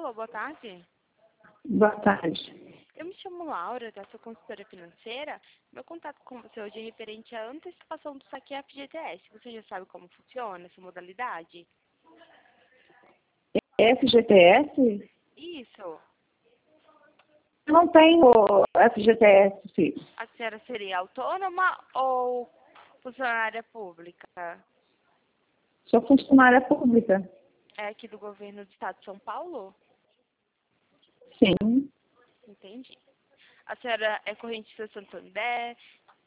Alô, boa tarde. Boa tarde. Eu me chamo Laura, sou consultora financeira. Meu contato com você hoje é referente à antecipação do saque FGTS. Você já sabe como funciona essa modalidade? FGTS? Isso. Não tenho FGTS, filho. A senhora seria autônoma ou funcionária pública? Sou funcionária pública. É aqui do governo do estado de São Paulo? Sim. Entendi. A senhora é correntista Santander?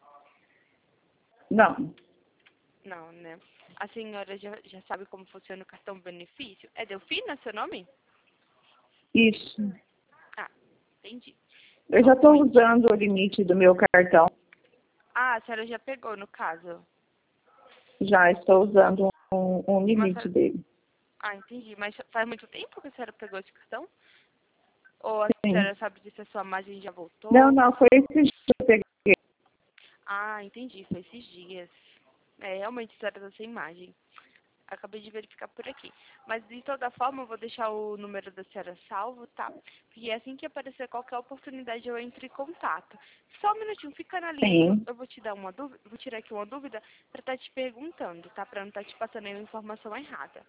Não. Não, né? A senhora já sabe como funciona o cartão benefício? É Delfina seu nome? Isso. Ah, entendi. Eu já estou usando o limite do meu cartão. Ah, a senhora já pegou, no caso. Já estou usando um limite Mas, dele. ah, entendi. Mas faz muito tempo que a senhora pegou esse cartão? Ou a Sim. senhora sabe se a sua margem já voltou? Não, foi esse dia que eu peguei. Ah, entendi. Foi esses dias. É, realmente a senhora está sem imagem. Acabei de verificar por aqui. Mas, de toda forma, eu vou deixar o número da senhora salvo, tá? Porque assim que aparecer qualquer oportunidade, eu entro em contato. Só um minutinho, fica na linha que Sim. eu vou te dar uma dúvida, vou tirar aqui uma dúvida para estar te perguntando, tá? Para não estar te passando nenhuma informação errada.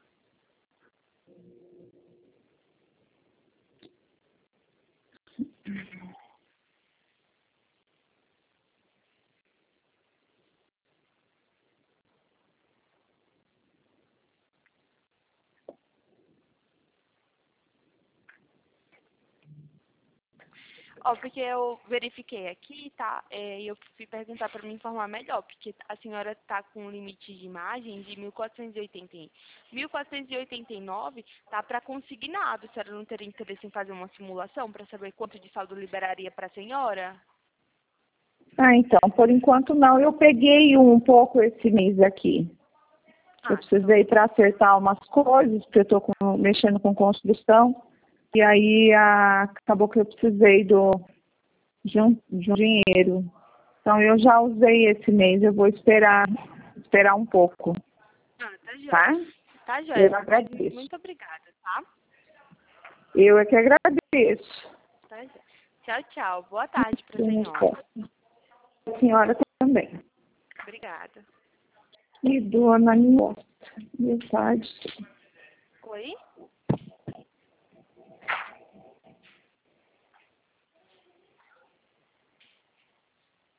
Ó, porque eu verifiquei aqui, tá? E eu fui perguntar para me informar melhor, porque a senhora tá com um limite de imagem de 1.480. 1.489 tá para consignado. A senhora não teria interesse em fazer uma simulação para saber quanto de saldo liberaria para a senhora? Ah, então, por enquanto não. Eu peguei um pouco esse mês aqui. Eu precisei para acertar umas coisas, porque eu estou mexendo com construção. E aí acabou que eu precisei de um dinheiro. Então eu já usei esse mês, eu vou esperar um pouco, Ah, tá tá? jóia. Tá Eu jóia. agradeço. Muito obrigada, tá? Eu é que agradeço. Tá jóia. Tchau, tchau. Boa tarde para a senhora. A senhora também. Obrigada. E dona Nilce, boa tarde. Oi?